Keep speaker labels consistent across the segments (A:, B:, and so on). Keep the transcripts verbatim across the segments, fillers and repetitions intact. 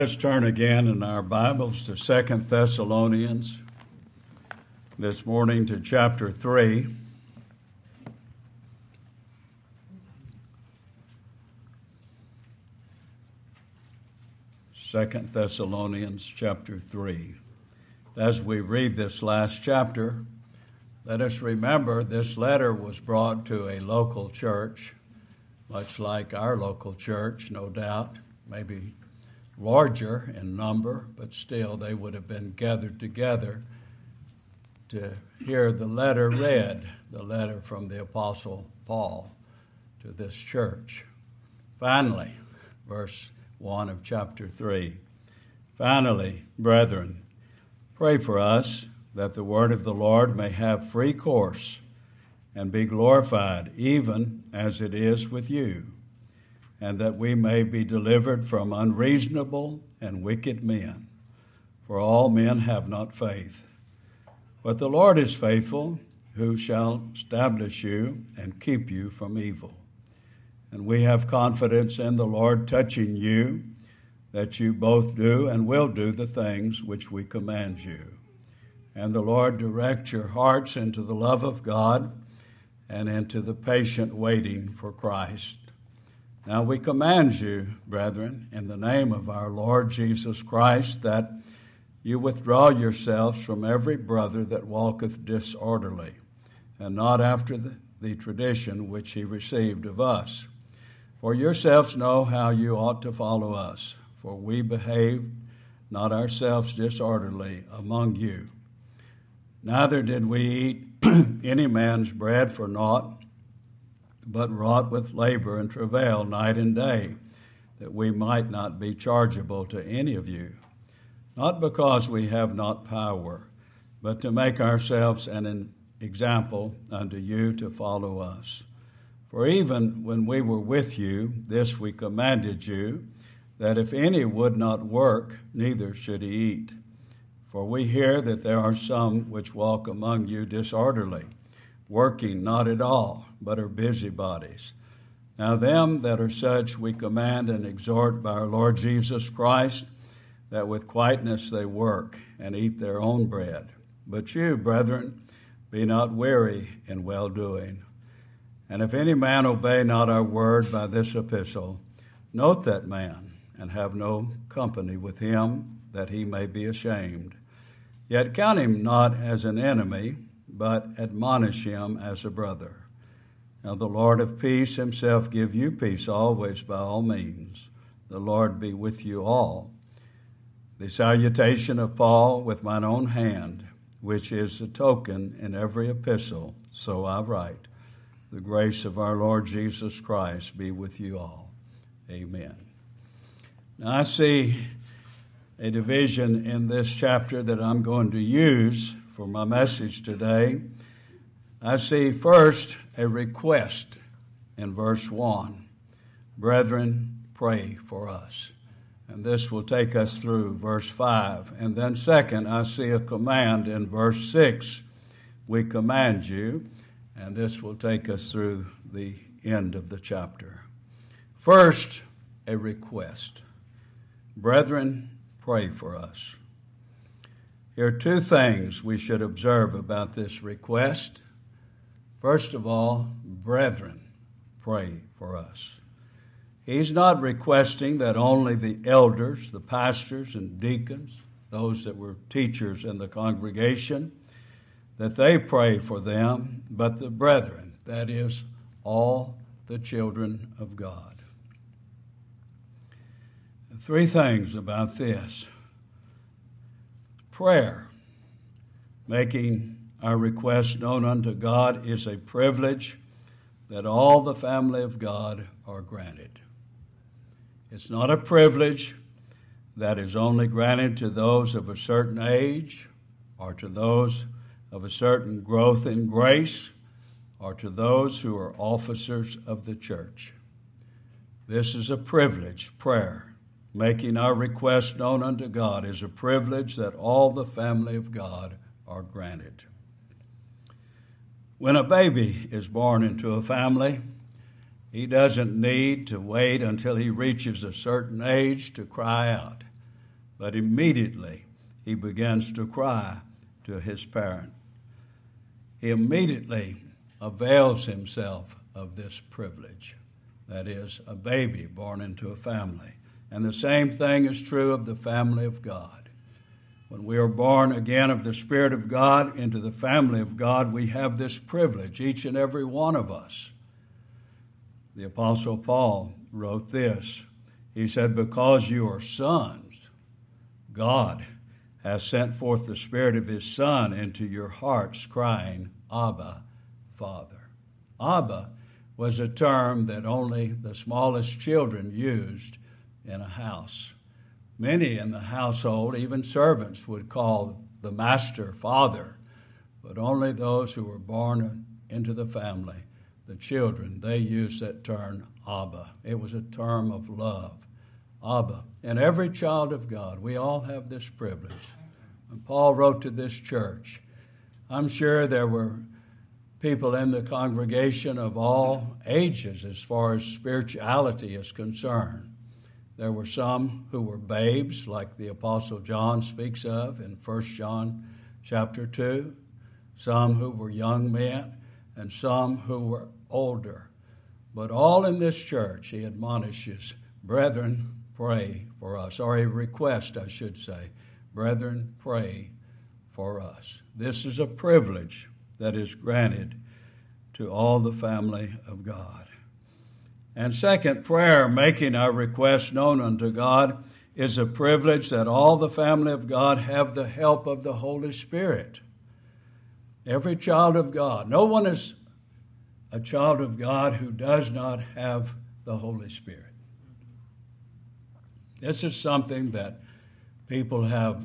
A: Let's turn again in our Bibles to Second Thessalonians, this morning to chapter three. Second Thessalonians chapter three. As we read this last chapter, let us remember this letter was brought to a local church, much like our local church, no doubt, maybe larger in number, but still they would have been gathered together to hear the letter read, the letter from the Apostle Paul to this church. Finally, verse one of chapter three. Finally, brethren, pray for us that the word of the Lord may have free course and be glorified, even as it is with you, and that we may be delivered from unreasonable and wicked men. For all men have not faith. But the Lord is faithful, who shall establish you and keep you from evil. And we have confidence in the Lord touching you, that you both do and will do the things which we command you. And the Lord direct your hearts into the love of God and into the patient waiting for Christ. Now we command you, brethren, in the name of our Lord Jesus Christ, that you withdraw yourselves from every brother that walketh disorderly, and not after the, the tradition which he received of us. For yourselves know how you ought to follow us, for we behaved not ourselves disorderly among you. Neither did we eat any man's bread for naught, but wrought with labor and travail night and day, that we might not be chargeable to any of you, not because we have not power, but to make ourselves an example unto you to follow us. For even when we were with you, this we commanded you, that if any would not work, neither should he eat. For we hear that there are some which walk among you disorderly, working not at all, but are busybodies. Now them that are such we command and exhort by our Lord Jesus Christ, that with quietness they work and eat their own bread. But you, brethren, be not weary in well-doing. And if any man obey not our word by this epistle, note that man, and have no company with him, that he may be ashamed. Yet count him not as an enemy, but admonish him as a brother. Now the Lord of peace himself give you peace always by all means. The Lord be with you all. The salutation of Paul with mine own hand, which is a token in every epistle, so I write. The grace of our Lord Jesus Christ be with you all. Amen. Now I see a division in this chapter that I'm going to use for my message today. I see first a request in verse one. Brethren, pray for us. And this will take us through verse five. And then second, I see a command in verse six. We command you. And this will take us through the end of the chapter. First, a request. Brethren, pray for us. Here are two things we should observe about this request. First of all, brethren, pray for us. He's not requesting that only the elders, the pastors and deacons, those that were teachers in the congregation, that they pray for them, but the brethren, that is, all the children of God. Three things about this. Prayer, making our requests known unto God, is a privilege that all the family of God are granted. It's not a privilege that is only granted to those of a certain age, or to those of a certain growth in grace, or to those who are officers of the church. This is a privilege, prayer. Making our requests known unto God is a privilege that all the family of God are granted. When a baby is born into a family, he doesn't need to wait until he reaches a certain age to cry out. but immediately he begins to cry to his parent. He immediately avails himself of this privilege. That is, a baby born into a family. And the same thing is true of the family of God. When we are born again of the Spirit of God into the family of God, we have this privilege, each and every one of us. The Apostle Paul wrote this. He said, because you are sons, God has sent forth the Spirit of His Son into your hearts, crying, Abba, Father. Abba was a term that only the smallest children used in a house. Many in the household, even servants, would call the master father, but only those who were born into the family, the children, they used that term Abba. It was a term of love. Abba. And every child of God, we all have this privilege. When Paul wrote to this church, I'm sure there were people in the congregation of all ages as far as spirituality is concerned. There were some who were babes, like the Apostle John speaks of in First John chapter two, some who were young men, and some who were older. But all in this church, he admonishes, brethren, pray for us, or a request, I should say, brethren, pray for us. This is a privilege that is granted to all the family of God. And second, prayer, making our requests known unto God, is a privilege that all the family of God have the help of the Holy Spirit. Every child of God. No one is a child of God who does not have the Holy Spirit. This is something that people have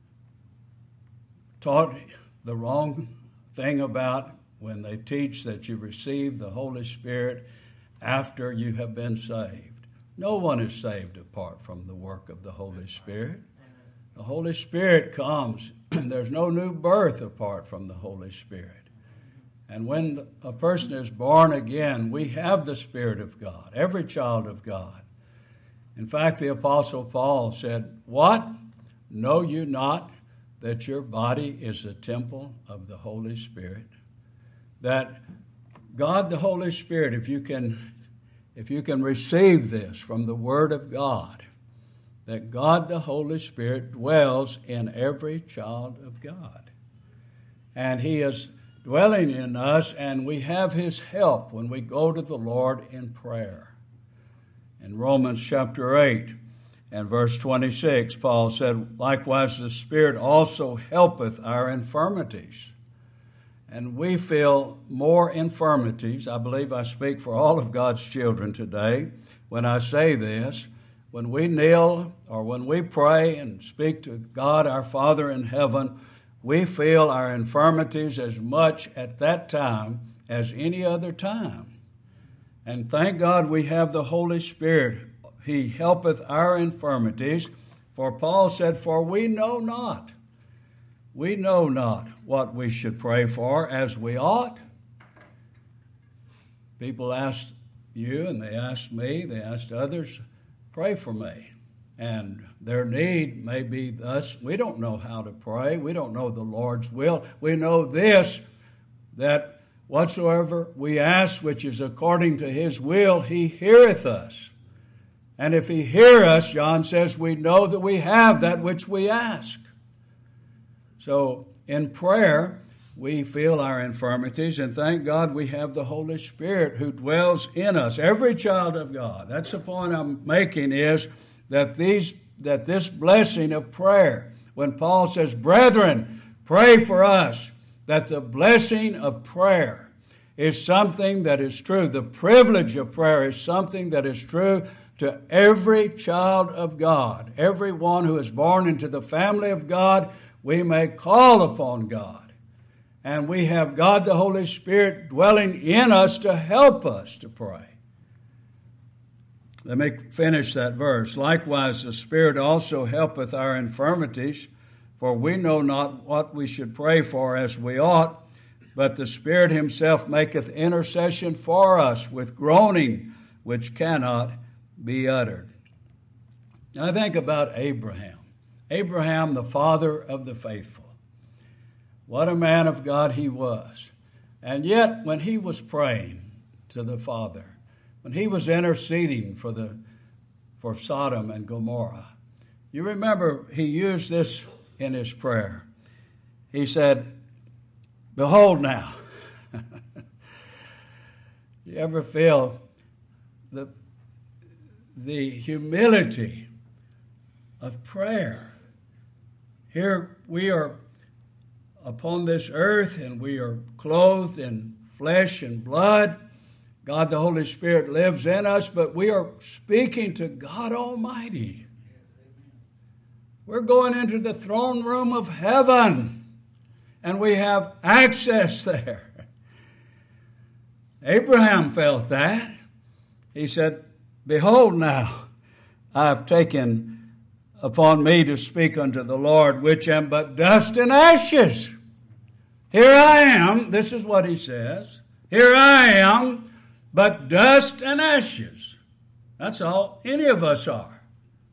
A: taught the wrong thing about when they teach that you receive the Holy Spirit after you have been saved. No one is saved apart from the work of the Holy Spirit. The Holy Spirit comes. There's no new birth apart from the Holy Spirit. And when a person is born again, we have the Spirit of God, every child of God. In fact, the Apostle Paul said, what? Know you not that your body is the temple of the Holy Spirit? That God the Holy Spirit, if you can, if you can receive this from the Word of God, that God the Holy Spirit dwells in every child of God. And He is dwelling in us, and we have His help when we go to the Lord in prayer. In Romans chapter eight and verse twenty-six, Paul said, likewise the Spirit also helpeth our infirmities. And we feel more infirmities. I believe I speak for all of God's children today when I say this. When we kneel or when we pray and speak to God our Father in heaven, we feel our infirmities as much at that time as any other time. And thank God we have the Holy Spirit. He helpeth our infirmities. For Paul said, for we know not. We know not what we should pray for as we ought. People ask you and they ask me, they ask others, pray for me. And their need may be thus. We don't know how to pray. We don't know the Lord's will. We know this, that whatsoever we ask, which is according to His will, He heareth us. And if He hear us, John says, we know that we have that which we ask. So in prayer, we feel our infirmities, and thank God we have the Holy Spirit who dwells in us, every child of God. That's the point I'm making, is that these that this blessing of prayer, when Paul says, brethren, pray for us, that the blessing of prayer is something that is true. The privilege of prayer is something that is true to every child of God. Everyone who is born into the family of God, we may call upon God. And we have God the Holy Spirit dwelling in us to help us to pray. Let me finish that verse. Likewise, the Spirit also helpeth our infirmities, for we know not what we should pray for as we ought, but the Spirit Himself maketh intercession for us with groaning which cannot be uttered. Now I think about Abraham. Abraham, the father of the faithful. What a man of God he was. And yet, when he was praying to the Father, when he was interceding for the for Sodom and Gomorrah, you remember he used this in his prayer. He said, "Behold now." You ever feel the, the humility of prayer? Here we are upon this earth, and we are clothed in flesh and blood. God the Holy Spirit lives in us, but we are speaking to God Almighty. We're going into the throne room of heaven, and we have access there. Abraham felt that. He said, "Behold now, I have taken upon me to speak unto the Lord, which am but dust and ashes. Here I am," this is what he says, "here I am, but dust and ashes." That's all any of us are.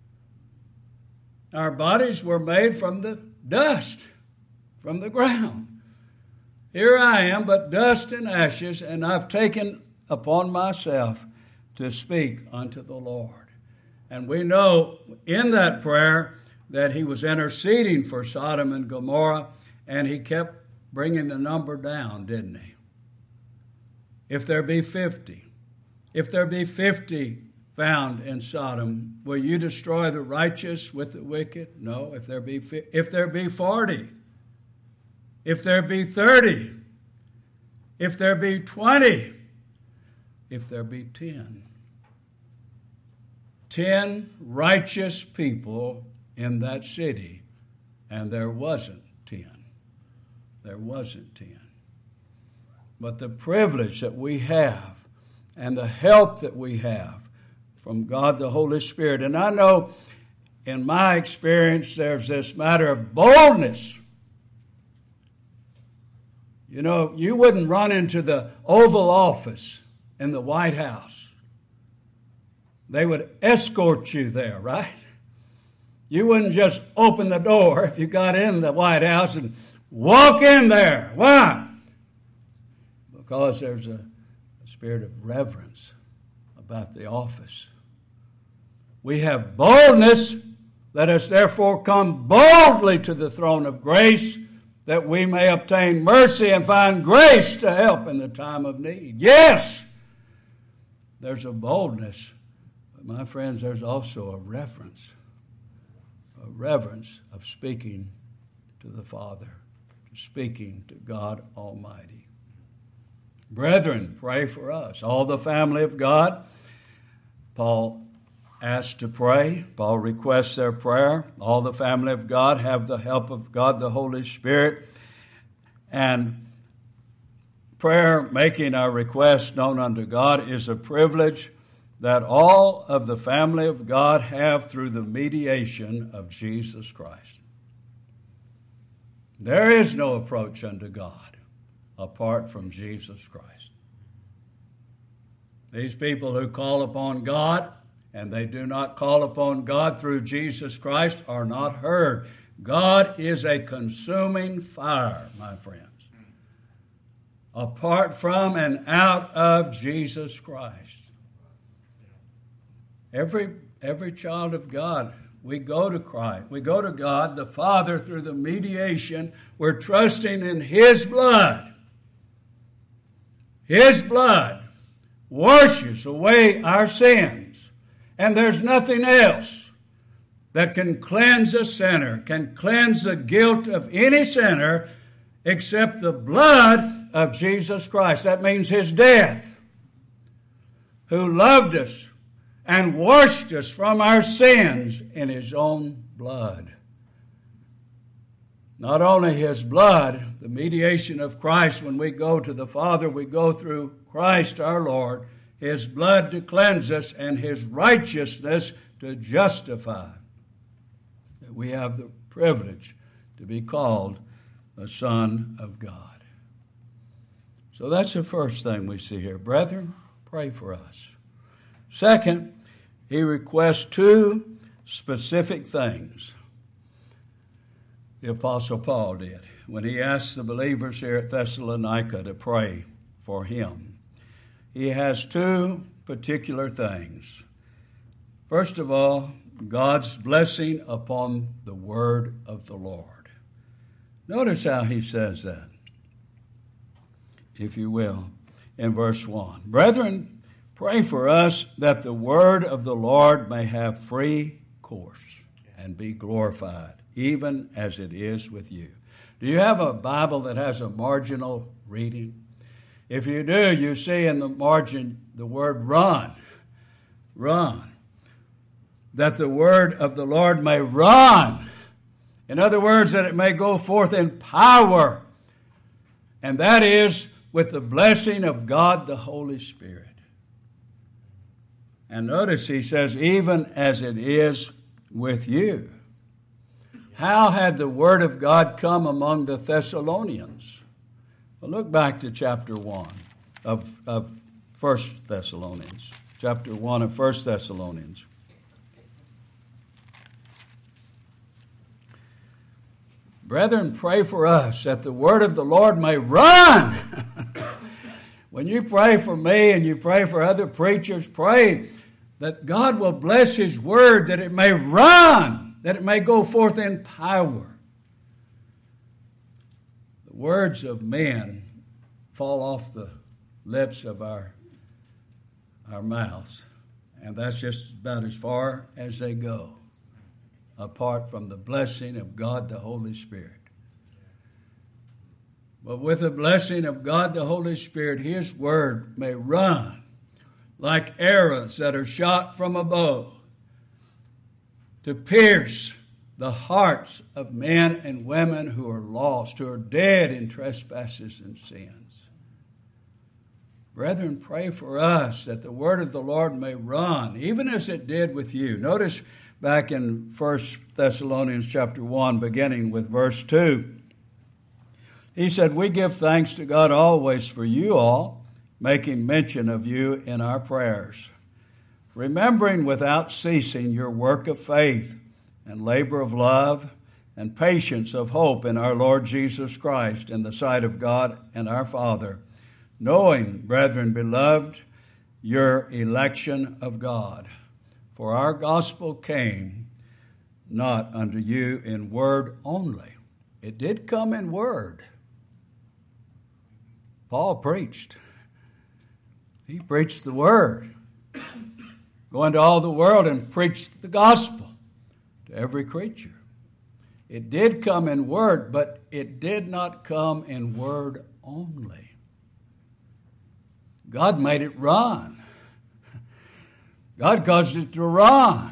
A: Our bodies were made from the dust, from the ground. Here I am, but dust and ashes, and I've taken upon myself to speak unto the Lord. And we know in that prayer that he was interceding for Sodom and Gomorrah, and he kept bringing the number down, didn't he? If there be fifty, if there be fifty found in Sodom, will you destroy the righteous with the wicked? No. If there be if there be forty, if there be thirty, if there be twenty, if there be ten. Ten righteous people in that city, and there wasn't ten. There wasn't ten. But the privilege that we have and the help that we have from God the Holy Spirit. And I know in my experience there's this matter of boldness. You know, you wouldn't run into the Oval Office in the White House. They would escort you there, right? You wouldn't just open the door if you got in the White House and walk in there. Why? Because there's a, a spirit of reverence about the office. We have boldness. Let us therefore come boldly to the throne of grace, that we may obtain mercy and find grace to help in the time of need. Yes, there's a boldness. But my friends, there's also a reverence. A reverence of speaking to the Father, speaking to God Almighty. Brethren, pray for us. All the family of God, Paul asked to pray. Paul requests their prayer. All the family of God have the help of God, the Holy Spirit. And prayer, making our requests known unto God, is a privilege that all of the family of God have through the mediation of Jesus Christ. There is no approach unto God apart from Jesus Christ. These people who call upon God and they do not call upon God through Jesus Christ are not heard. God is a consuming fire, my friends. Apart from and out of Jesus Christ. Every, every child of God, we go to Christ. We go to God, the Father, through the mediation. We're trusting in His blood. His blood washes away our sins. And there's nothing else that can cleanse a sinner, can cleanse the guilt of any sinner, except the blood of Jesus Christ. That means His death, who loved us and washed us from our sins in His own blood. Not only His blood, the mediation of Christ, when we go to the Father, we go through Christ our Lord, His blood to cleanse us and His righteousness to justify. That we have the privilege to be called a son of God. So that's the first thing we see here. Brethren, pray for us. Second, he requests two specific things. the Apostle Paul did when he asked the believers here at Thessalonica to pray for him. He has two particular things. First of all, God's blessing upon the word of the Lord. Notice how he says that, if you will, in verse one. Brethren, pray for us that the word of the Lord may have free course and be glorified, even as it is with you. Do you have a Bible that has a marginal reading? If you do, you see in the margin the word run. Run. That the word of the Lord may run. In other words, that it may go forth in power. And that is with the blessing of God the Holy Spirit. And notice he says, even as it is with you. How had the word of God come among the Thessalonians? Well, look back to chapter one of, of First Thessalonians. Chapter one of First Thessalonians. Brethren, pray for us that the word of the Lord may run. When you pray for me and you pray for other preachers, pray that God will bless his word, that it may run, that it may go forth in power. The words of men fall off the lips of our, our mouths, and that's just about as far as they go, apart from the blessing of God the Holy Spirit. But with the blessing of God the Holy Spirit, his word may run like arrows that are shot from a bow to pierce the hearts of men and women who are lost, who are dead in trespasses and sins. Brethren, pray for us that the word of the Lord may run, even as it did with you. Notice back in First Thessalonians chapter one, beginning with verse two, he said, we give thanks to God always for you all, making mention of you in our prayers, remembering without ceasing your work of faith and labor of love and patience of hope in our Lord Jesus Christ in the sight of God and our Father, knowing, brethren beloved, your election of God. For our gospel came not unto you in word only. It did come in word. Paul preached. He preached the word. Go into all the world and preach the gospel to every creature. It did come in word, but it did not come in word only. God made it run. God caused it to run.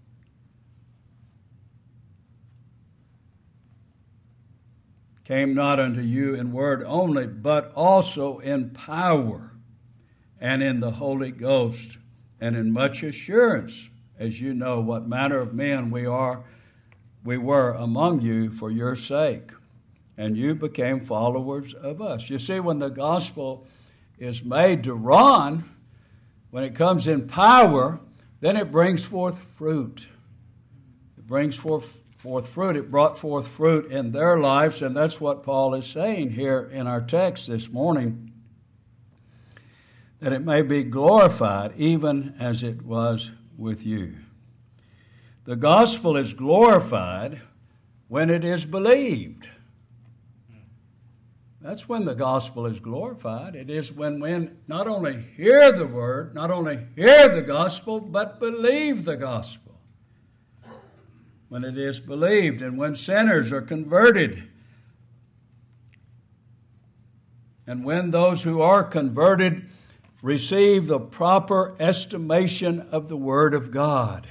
A: Came not unto you in word only, but also in power and in the Holy Ghost and in much assurance, as you know what manner of men we are, we were among you for your sake, and you became followers of us. You see, when the gospel is made to run, when it comes in power, then it brings forth fruit. It brings forth, forth fruit. It brought forth fruit in their lives, and that's what Paul is saying here in our text this morning, that it may be glorified even as it was with you. The gospel is glorified when it is believed. That's when the gospel is glorified. It is when men not only hear the word, not only hear the gospel, but believe the gospel. When it is believed and when sinners are converted. And when those who are converted receive the proper estimation of the word of God.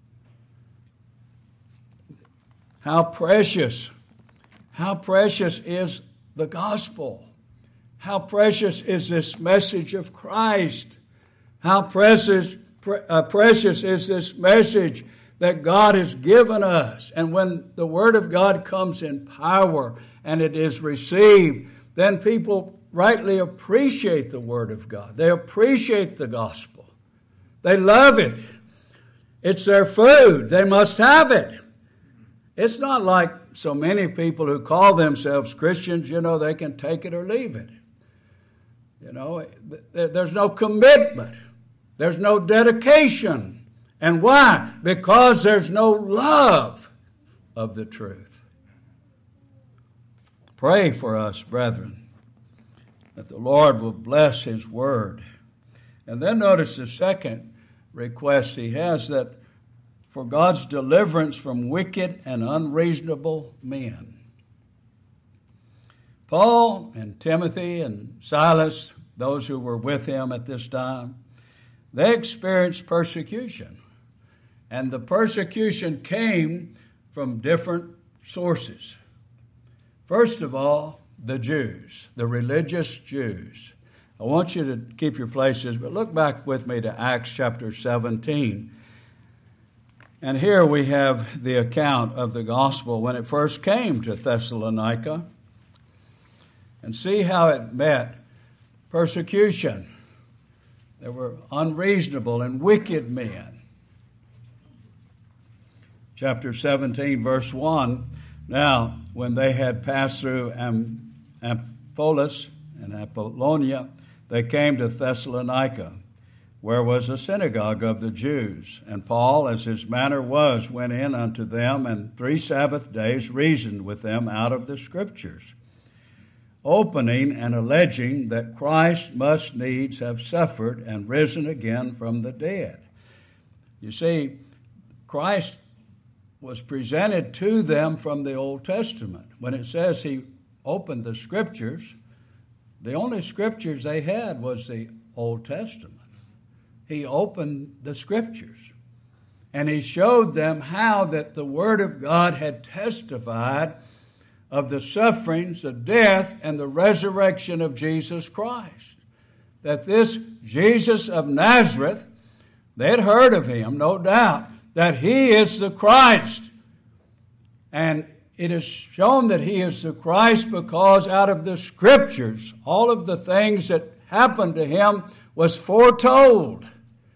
A: How precious, how precious is the gospel. How precious is this message of Christ. How precious, pre- uh, precious is this message that God has given us. And when the word of God comes in power and it is received, then people rightly appreciate the word of God. They appreciate the gospel. They love it. It's their food. They must have it. It's not like so many people who call themselves Christians, you know, they can take it or leave it. You know, there's no commitment. There's no dedication. And why? Because there's no love of the truth. Pray for us, brethren, that the Lord will bless His word. And then notice the second request he has, that for God's deliverance from wicked and unreasonable men. Paul and Timothy and Silas, those who were with him at this time, they experienced persecution. And the persecution came from different sources. First of all, the Jews, the religious Jews. I want you to keep your places, but look back with me to Acts chapter seventeen. And here we have the account of the gospel when it first came to Thessalonica. And see how it met persecution. There were unreasonable and wicked men. Chapter seventeen, verse one. Now, when they had passed through Am- Amphipolis and Apollonia, they came to Thessalonica, where was a synagogue of the Jews. And Paul, as his manner was, went in unto them, and three Sabbath days reasoned with them out of the Scriptures, opening and alleging that Christ must needs have suffered and risen again from the dead. You see, Christ was presented to them from the Old Testament. When it says he opened the Scriptures, the only Scriptures they had was the Old Testament. He opened the Scriptures, and he showed them how that the Word of God had testified of the sufferings, the death, and the resurrection of Jesus Christ. That this Jesus of Nazareth, they had heard of him, no doubt, that he is the Christ. And it is shown that he is the Christ because out of the Scriptures, all of the things that happened to him was foretold.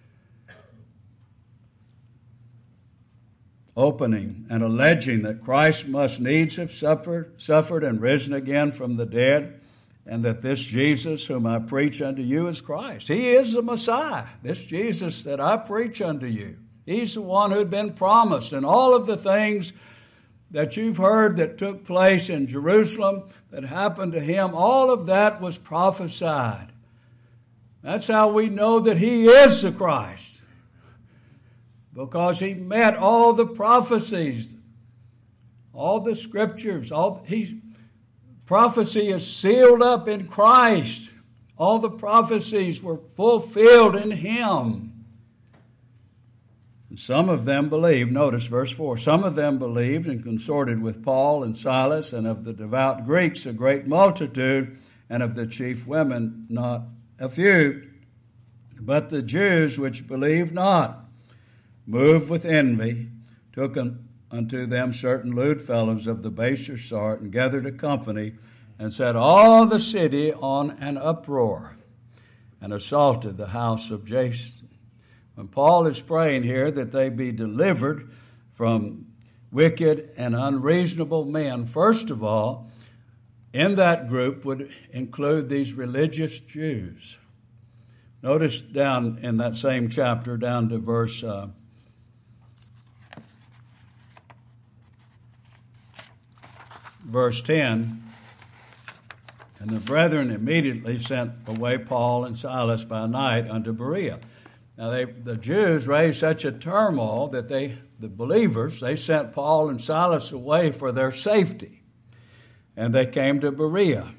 A: Opening and alleging that Christ must needs have suffered, suffered and risen again from the dead, and that this Jesus whom I preach unto you is Christ. He is the Messiah. This Jesus that I preach unto you. He's the one who had been promised. And all of the things that you've heard that took place in Jerusalem, that happened to him, all of that was prophesied. That's how we know that he is the Christ. Because he met all the prophecies, all the Scriptures. All he, prophecy is sealed up in Christ. All the prophecies were fulfilled in him. And some of them believed, notice verse four, some of them believed and consorted with Paul and Silas, and of the devout Greeks a great multitude, and of the chief women not a few. But the Jews which believed not, moved with envy, took unto them certain lewd fellows of the baser sort, and gathered a company, and set all the city on an uproar, and assaulted the house of Jason. When Paul is praying here that they be delivered from wicked and unreasonable men, first of all, in that group would include these religious Jews. Notice down in that same chapter, down to verse uh, Verse ten, and the brethren immediately sent away Paul and Silas by night unto Berea. Now they, the Jews raised such a turmoil that they, the believers, they sent Paul and Silas away for their safety. And they came to Berea,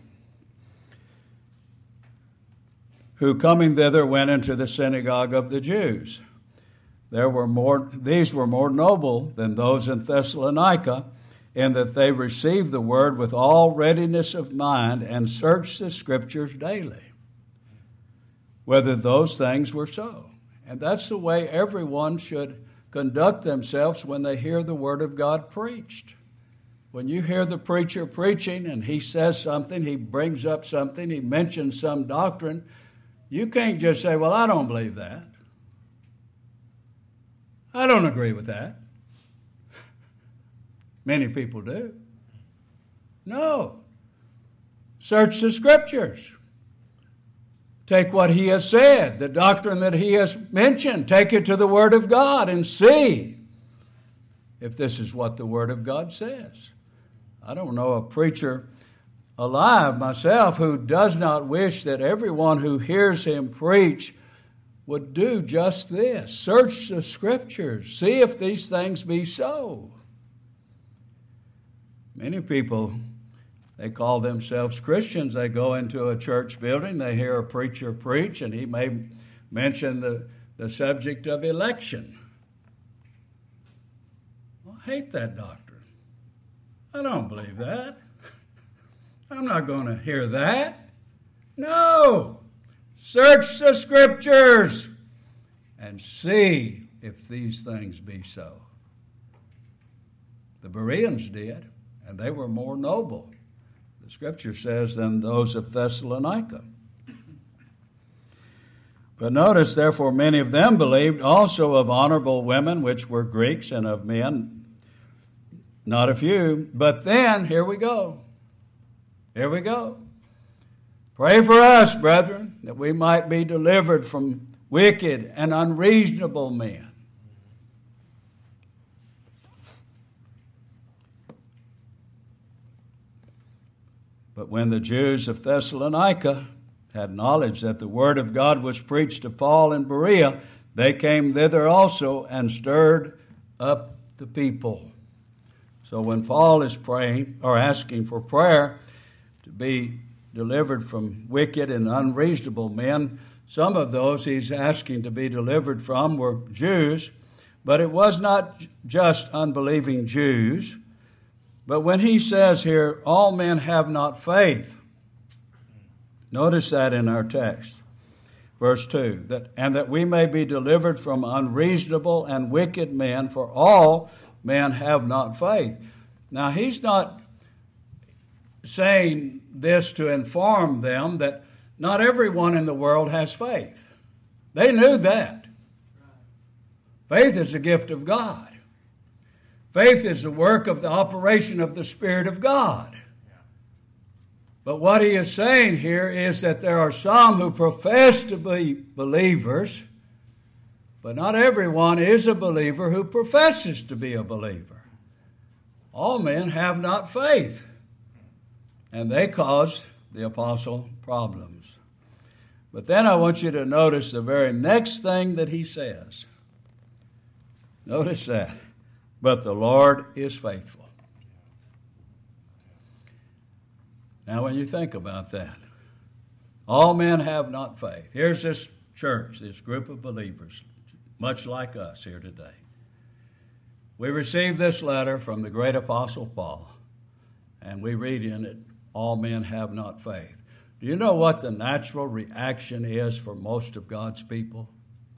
A: who coming thither went into the synagogue of the Jews. There were more; these were more noble than those in Thessalonica, in that they received the word with all readiness of mind and searched the Scriptures daily, whether those things were so. And that's the way everyone should conduct themselves when they hear the Word of God preached. When you hear the preacher preaching and he says something, he brings up something, he mentions some doctrine, you can't just say, well, I don't believe that. I don't agree with that. Many people do. No. Search the Scriptures. Take what he has said, the doctrine that he has mentioned. Take it to the Word of God and see if this is what the Word of God says. I don't know a preacher alive myself who does not wish that everyone who hears him preach would do just this. Search the Scriptures. See if these things be so. Many people, they call themselves Christians. They go into a church building, they hear a preacher preach, and he may mention the, the subject of election. Well, I hate that doctrine. I don't believe that. I'm not going to hear that. No. Search the Scriptures and see if these things be so. The Bereans did, and they were more noble, the Scripture says, than those of Thessalonica. But notice, therefore, many of them believed also of honorable women, which were Greeks, and of men, not a few. But then, here we go. Here we go. Pray for us, brethren, that we might be delivered from wicked and unreasonable men. But when the Jews of Thessalonica had knowledge that the word of God was preached to Paul in Berea, they came thither also and stirred up the people. So when Paul is praying or asking for prayer to be delivered from wicked and unreasonable men, some of those he's asking to be delivered from were Jews, but it was not just unbelieving Jews. But when he says here, all men have not faith, notice that in our text, verse two, that and that we may be delivered from unreasonable and wicked men, for all men have not faith. Now, he's not saying this to inform them that not everyone in the world has faith. They knew that. Faith is a gift of God. Faith is the work of the operation of the Spirit of God. But what he is saying here is that there are some who profess to be believers, but not everyone is a believer who professes to be a believer. All men have not faith, and they cause the apostle problems. But then I want you to notice the very next thing that he says. Notice that. But the Lord is faithful. Now, when you think about that, all men have not faith. Here's this church, this group of believers, much like us here today. We received this letter from the great apostle Paul, and we read in it, all men have not faith. Do you know what the natural reaction is for most of God's people?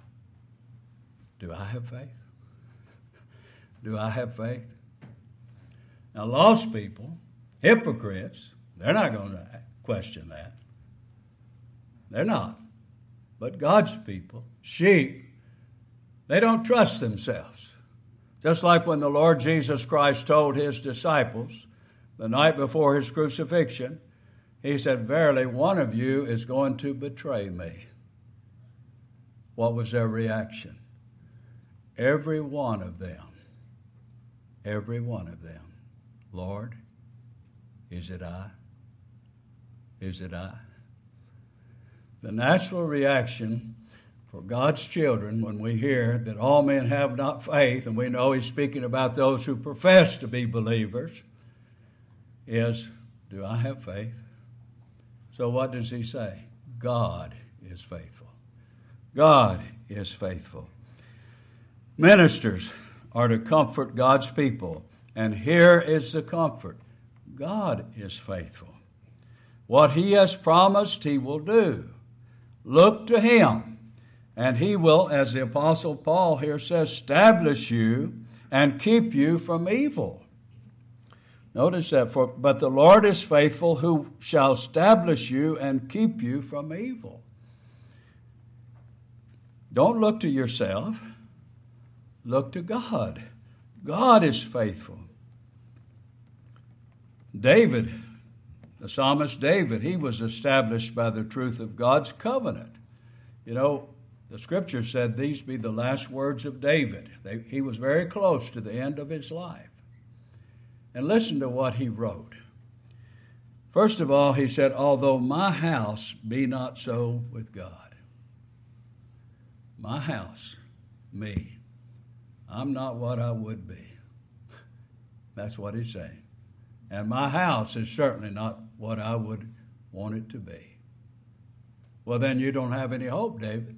A: Do I have faith? Do I have faith? Now, lost people, hypocrites, they're not going to question that. They're not. But God's people, sheep, they don't trust themselves. Just like when the Lord Jesus Christ told his disciples the night before his crucifixion, he said, verily, one of you is going to betray me. What was their reaction? Every one of them. Every one of them. Lord, is it I? Is it I? The natural reaction for God's children when we hear that all men have not faith, and we know he's speaking about those who profess to be believers, is, do I have faith? So what does he say? God is faithful. God is faithful. Ministers are to comfort God's people. And here is the comfort. God is faithful. What he has promised, he will do. Look to him, and he will, as the Apostle Paul here says, establish you and keep you from evil. Notice that, for, but the Lord is faithful, who shall establish you and keep you from evil. Don't look to yourself. Look to God. God is faithful. David, the psalmist David, he was established by the truth of God's covenant. You know, the scripture said these be the last words of David. They, he was very close to the end of his life. And listen to what he wrote. First of all, he said, although my house be not so with God. My house, me. I'm not what I would be. That's what he's saying. And my house is certainly not what I would want it to be. Well, then you don't have any hope, David.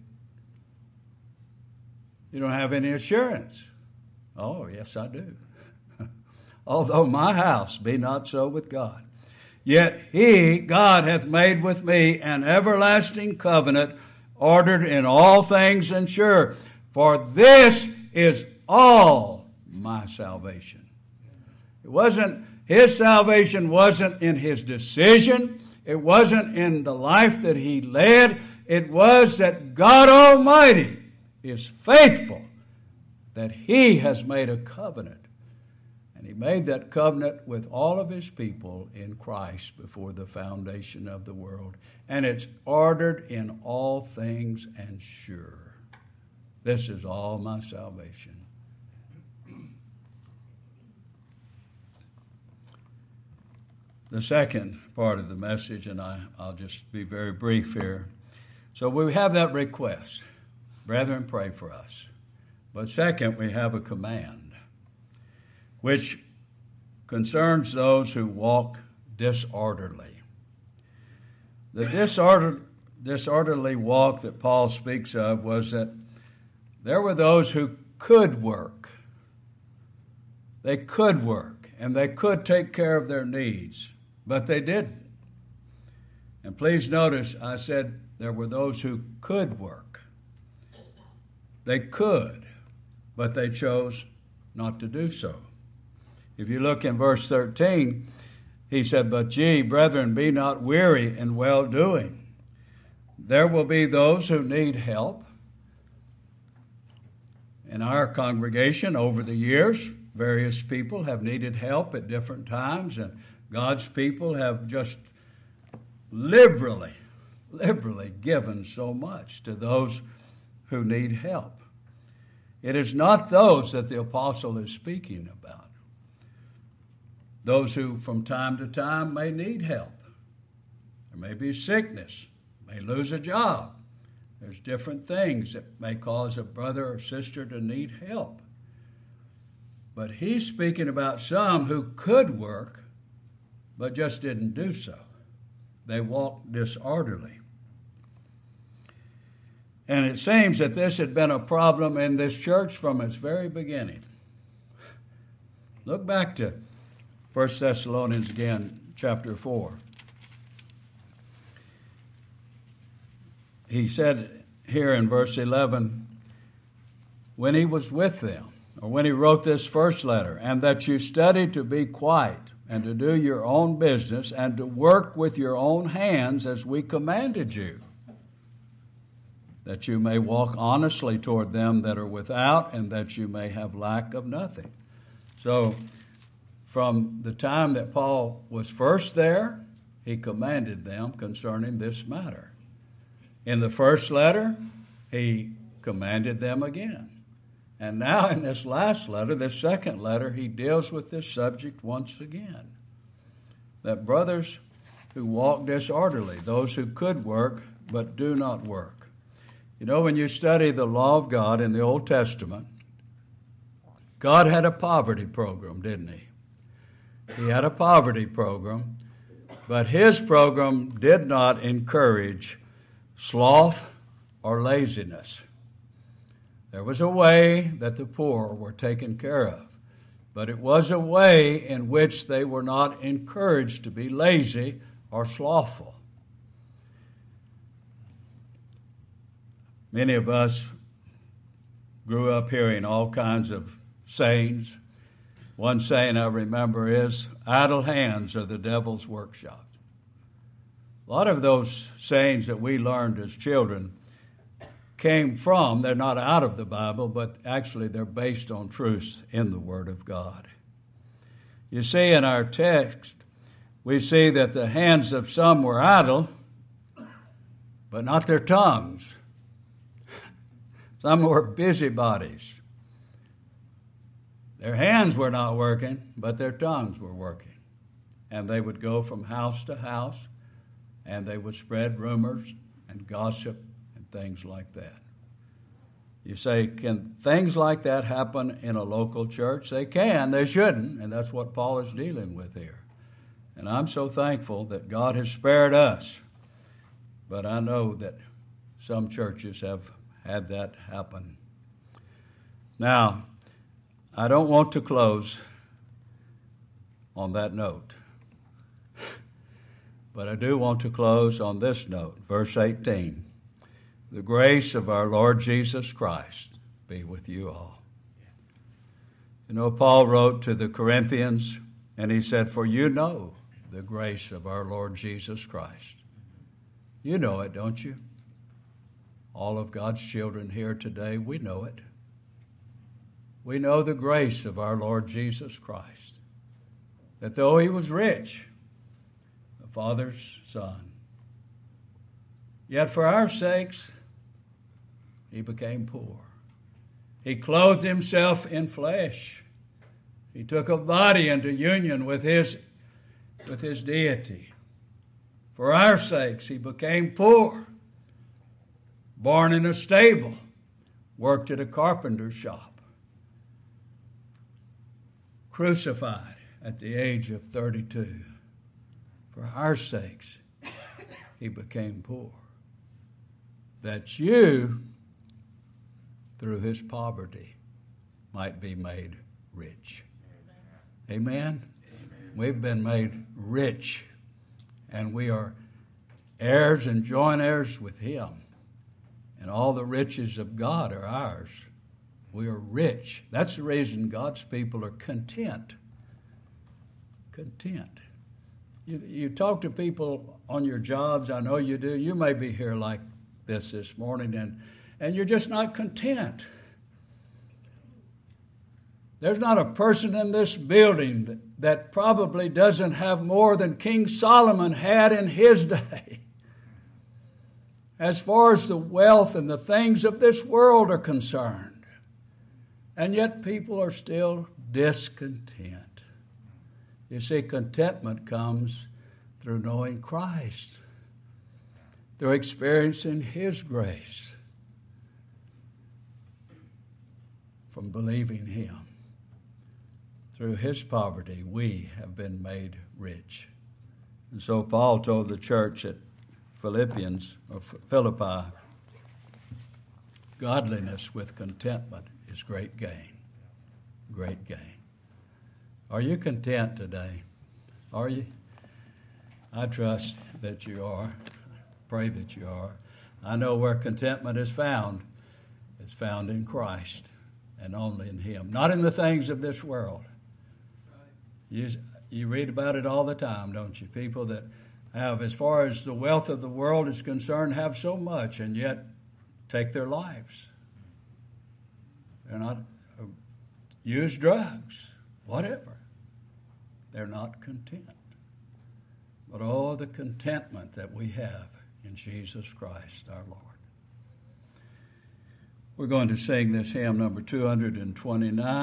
A: You don't have any assurance. Oh, yes, I do. Although my house be not so with God, yet he, God, hath made with me an everlasting covenant, ordered in all things and sure. For this is all my salvation. It wasn't, his salvation wasn't in his decision. It wasn't in the life that he led. It was that God Almighty is faithful, that he has made a covenant. And he made that covenant with all of his people in Christ before the foundation of the world. And it's ordered in all things and sure. This is all my salvation. The second part of the message, and I, I'll just be very brief here. So we have that request. Brethren, pray for us. But second, we have a command, which concerns those who walk disorderly. The disorder, disorderly walk that Paul speaks of was that there were those who could work. They could work, and they could take care of their needs, but they didn't. And please notice, I said there were those who could work. They could, but they chose not to do so. If you look in verse thirteen, he said, but ye, brethren, be not weary in well-doing. There will be those who need help. In our congregation over the years, various people have needed help at different times, and God's people have just liberally, liberally given so much to those who need help. It is not those that the apostle is speaking about. Those who from time to time may need help. There may be sickness, may lose a job. There's different things that may cause a brother or sister to need help. But he's speaking about some who could work, but just didn't do so. They walked disorderly. And it seems that this had been a problem in this church from its very beginning. Look back to First Thessalonians again, chapter four. He said here in verse eleven, when he was with them, or when he wrote this first letter, and that you study to be quiet, and to do your own business, and to work with your own hands as we commanded you, that you may walk honestly toward them that are without, and that you may have lack of nothing. So, from the time that Paul was first there, he commanded them concerning this matter. In the first letter, he commanded them again. And now in this last letter, this second letter, he deals with this subject once again. That brothers who walk disorderly, those who could work but do not work. You know, when you study the law of God in the Old Testament, God had a poverty program, didn't he? He had a poverty program, but his program did not encourage sloth or laziness. There was a way that the poor were taken care of, but it was a way in which they were not encouraged to be lazy or slothful. Many of us grew up hearing all kinds of sayings. One saying I remember is, idle hands are the devil's workshop. A lot of those sayings that we learned as children came from, they're not out of the Bible, but actually they're based on truths in the Word of God. You see, in our text, we see that the hands of some were idle, but not their tongues. Some were busybodies. Their hands were not working, but their tongues were working. And they would go from house to house, and they would spread rumors and gossip and things like that. You say, can things like that happen in a local church? They can, they shouldn't, and that's what Paul is dealing with here. And I'm so thankful that God has spared us. But I know that some churches have had that happen. Now, I don't want to close on that note. But I do want to close on this note, verse eighteen. The grace of our Lord Jesus Christ be with you all. You know, Paul wrote to the Corinthians, and he said, for you know the grace of our Lord Jesus Christ. You know it, don't you? All of God's children here today, we know it. We know the grace of our Lord Jesus Christ, that though he was rich, the Father's Son, yet for our sakes he became poor. He clothed himself in flesh. He took a body into union with his, with his deity. For our sakes he became poor, born in a stable, worked at a carpenter's shop, crucified at the age of thirty-two. For our sakes he became poor, that you, through his poverty, might be made rich. Amen? Amen? We've been made rich, and we are heirs and joint heirs with him. And all the riches of God are ours. We are rich. That's the reason God's people are content. Content. You, you talk to people on your jobs, I know you do. You may be here like this this morning, and, and you're just not content. There's not a person in this building that, that probably doesn't have more than King Solomon had in his day, as far as the wealth and the things of this world are concerned. And yet people are still discontent. You see, contentment comes through knowing Christ, through experiencing his grace, from believing him. Through his poverty, we have been made rich. And so Paul told the church at Philippians, or Philippi, godliness with contentment is great gain. Great gain. Are you content today? Are you? I trust that you are. Pray that you are. I know where contentment is found. It's found in Christ and only in him. Not in the things of this world. You, you read about it all the time, don't you? People that have, as far as the wealth of the world is concerned, have so much and yet take their lives. They're not, uh, use drugs, whatever. They're not content. But oh, the contentment that we have in Jesus Christ our Lord. We're going to sing this hymn number two hundred twenty-nine.